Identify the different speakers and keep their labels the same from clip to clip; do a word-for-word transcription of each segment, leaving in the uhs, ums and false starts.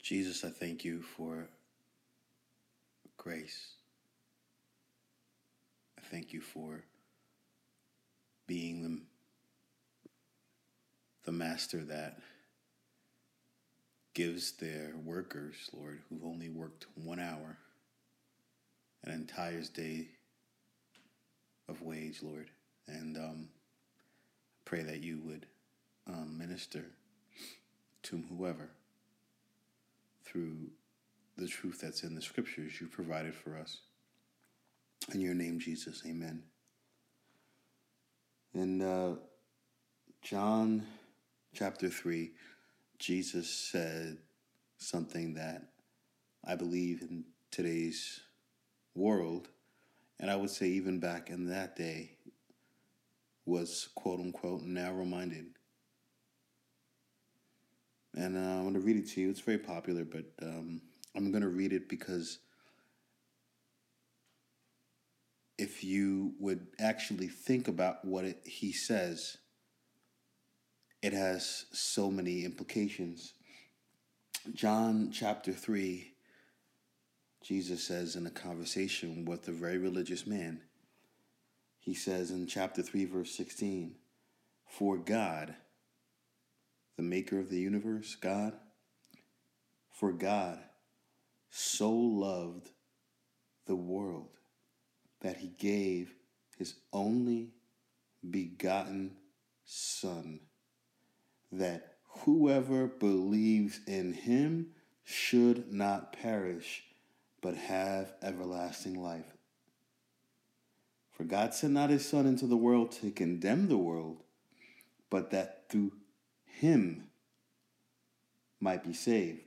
Speaker 1: Jesus, I thank you for grace. I thank you for being the, the master that gives their workers, Lord, who've only worked one hour, an entire day of wage, Lord. And um, pray that you would um, minister to whoever through the truth that's in the scriptures you provided for us. In your name, Jesus, amen. In uh, John chapter three, Jesus said something that I believe in today's world, and I would say even back in that day, was quote-unquote narrow-minded. And uh, I'm going to read it to you. It's very popular, but um, I'm going to read it because if you would actually think about what it, he says, it has so many implications. John chapter three, Jesus says in a conversation with a very religious man, he says in chapter three, verse sixteen, "For God, the maker of the universe, God, for God so loved the world that he gave his only begotten Son, that whoever believes in him should not perish, but have everlasting life. For God sent not his Son into the world to condemn the world, but that through him might be saved.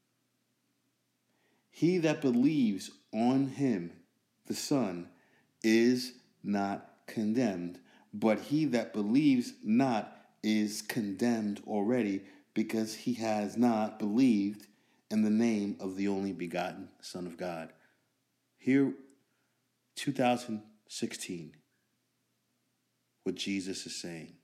Speaker 1: He that believes on him, the Son, is not condemned, but he that believes not is condemned already, because he has not believed in the name of the only begotten Son of God." Here, two thousand sixteen, what Jesus is saying.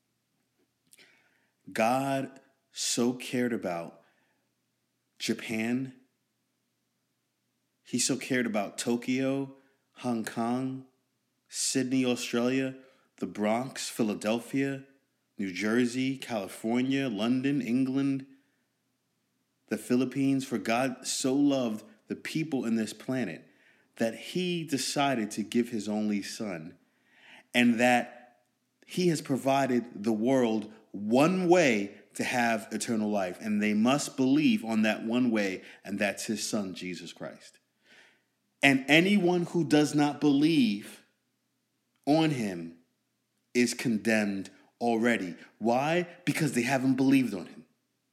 Speaker 1: God so cared about Japan. He so cared about Tokyo, Hong Kong, Sydney, Australia, the Bronx, Philadelphia, New Jersey, California, London, England, the Philippines. For God so loved the people in this planet that he decided to give his only Son, and that he has provided the world one way to have eternal life, and they must believe on that one way, and that's his Son, Jesus Christ. And anyone who does not believe on him is condemned already. Why? Because they haven't believed on him.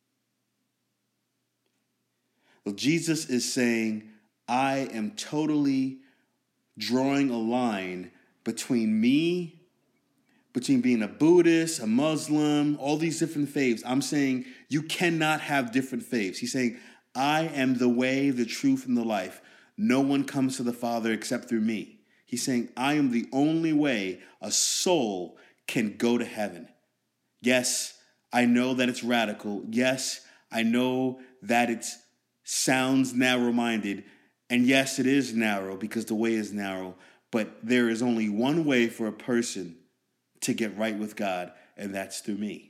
Speaker 1: Well, Jesus is saying, I am totally drawing a line between me, between being a Buddhist, a Muslim, all these different faiths. I'm saying you cannot have different faiths. He's saying, I am the way, the truth, and the life. No one comes to the Father except through me. He's saying, I am the only way a soul can go to heaven. Yes, I know that it's radical. Yes, I know that it sounds narrow-minded. And yes, it is narrow because the way is narrow. But there is only one way for a person to get right with God, and that's through me.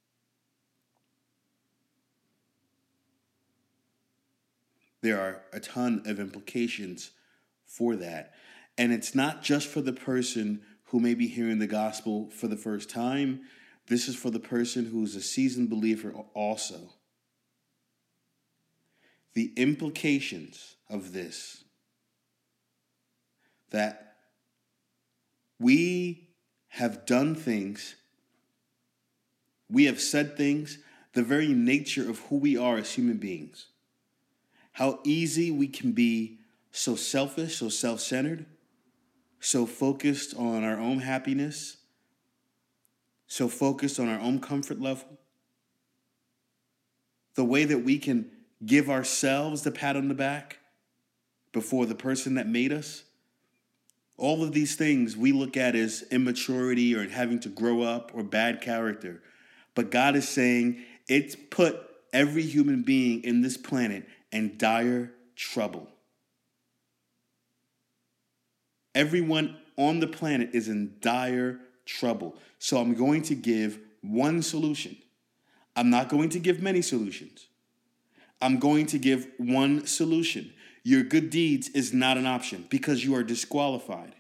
Speaker 1: There are a ton of implications for that. And it's not just for the person who may be hearing the gospel for the first time. This is for the person who is a seasoned believer also. The implications of this, that we have done things, we have said things, the very nature of who we are as human beings. How easy we can be so selfish, so self-centered, so focused on our own happiness, so focused on our own comfort level. The way that we can give ourselves the pat on the back before the person that made us. All of these things we look at as immaturity or having to grow up or bad character. But God is saying it's put every human being in this planet in dire trouble. Everyone on the planet is in dire trouble. So I'm going to give one solution. I'm not going to give many solutions. I'm going to give one solution. Your good deeds is not an option because you are disqualified.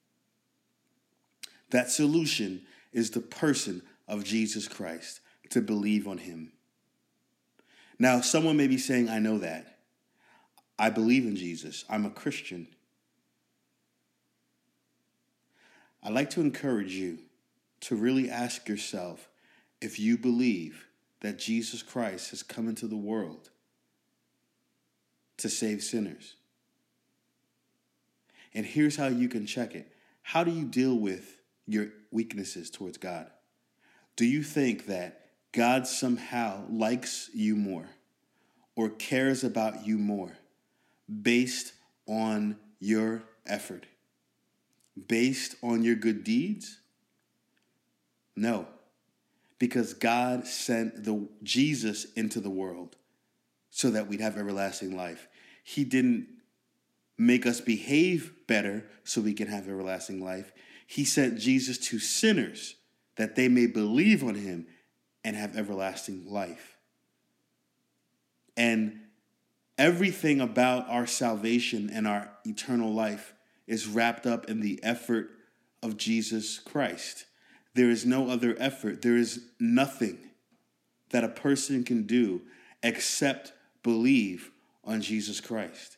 Speaker 1: That solution is the person of Jesus Christ, to believe on him. Now, someone may be saying, I know that. I believe in Jesus. I'm a Christian. I'd like to encourage you to really ask yourself if you believe that Jesus Christ has come into the world to save sinners. And here's how you can check it. How do you deal with your weaknesses towards God? Do you think that God somehow likes you more or cares about you more based on your effort, based on your good deeds? No, because God sent the Jesus into the world so that we'd have everlasting life. He didn't make us behave better so we can have everlasting life. He sent Jesus to sinners that they may believe on him and have everlasting life. And everything about our salvation and our eternal life is wrapped up in the effort of Jesus Christ. There is no other effort. There is nothing that a person can do except believe on Jesus Christ.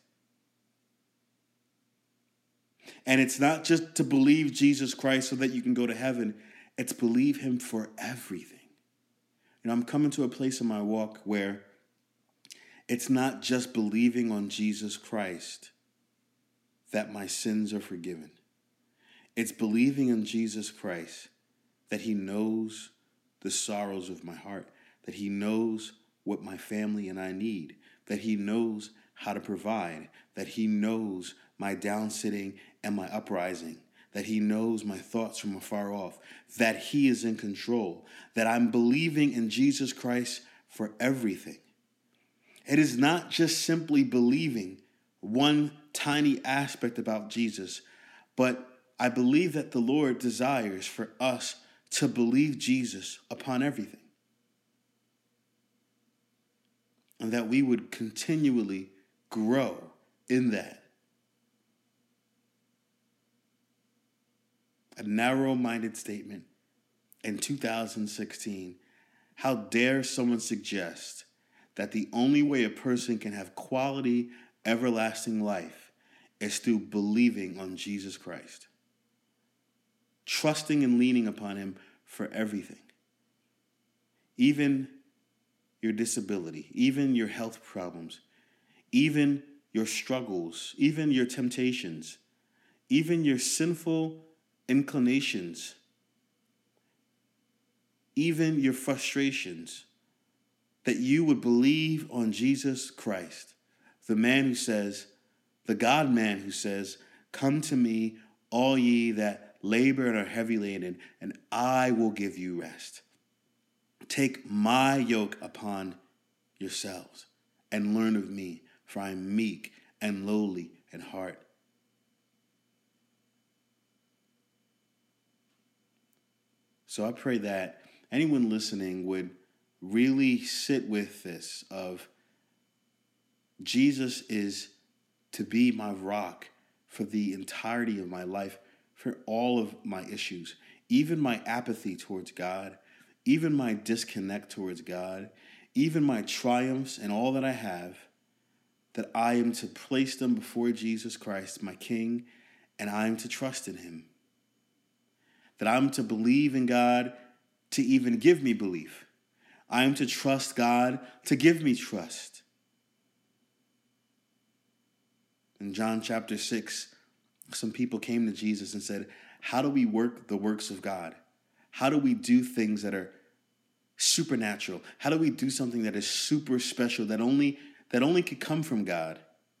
Speaker 1: And it's not just to believe Jesus Christ so that you can go to heaven. It's believe him for everything. You know, I'm coming to a place in my walk where it's not just believing on Jesus Christ that my sins are forgiven. It's believing in Jesus Christ that he knows the sorrows of my heart, that he knows what my family and I need, that he knows how to provide, that he knows my down sitting and my uprising, that he knows my thoughts from afar off, that he is in control, that I'm believing in Jesus Christ for everything. It is not just simply believing one tiny aspect about Jesus, but I believe that the Lord desires for us to believe Jesus upon everything. And that we would continually grow in that. A narrow-minded statement in two thousand sixteen. How dare someone suggest that the only way a person can have quality, everlasting life is through believing on Jesus Christ. Trusting and leaning upon him for everything. Even your disability, even your health problems, even your struggles, even your temptations, even your sinful inclinations, even your frustrations, that you would believe on Jesus Christ, the man who says, the God-man who says, come to me, all ye that labor and are heavy laden, and I will give you rest. Take my yoke upon yourselves and learn of me, for I am meek and lowly in heart. So I pray that anyone listening would really sit with this of Jesus is to be my rock for the entirety of my life, for all of my issues, even my apathy towards God, even my disconnect towards God, even my triumphs and all that I have, that I am to place them before Jesus Christ, my King, and I am to trust in him. That I'm to believe in God to even give me belief. I am to trust God to give me trust. In John chapter six, some people came to Jesus and said, how do we work the works of God? How do we do things that are supernatural? How do we do something that is super special, that only, that only could come from God?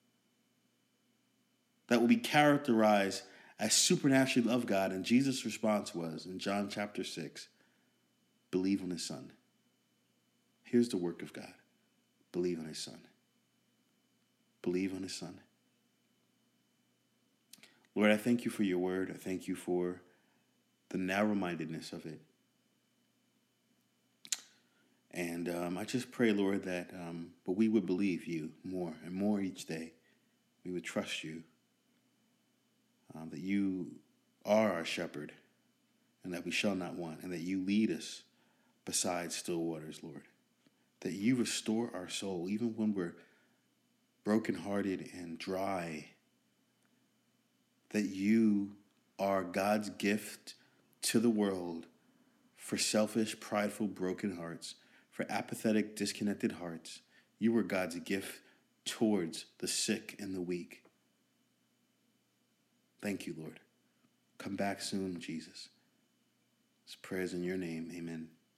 Speaker 1: That will be characterized as supernaturally love God. And Jesus' response was, in John chapter six, believe on his Son. Here's the work of God. Believe on his son. Believe on his son. Lord, I thank you for your word. I thank you for the narrow-mindedness of it. And um, I just pray, Lord, that um, but we would believe you more and more each day. We would trust you, um, that you are our shepherd, and that we shall not want, and that you lead us beside still waters, Lord. That you restore our soul, even when we're brokenhearted and dry. That you are God's gift to the world for selfish, prideful, broken hearts, for apathetic, disconnected hearts. You are God's gift towards the sick and the weak. Thank you, Lord. Come back soon, Jesus. This prayers in your name. Amen.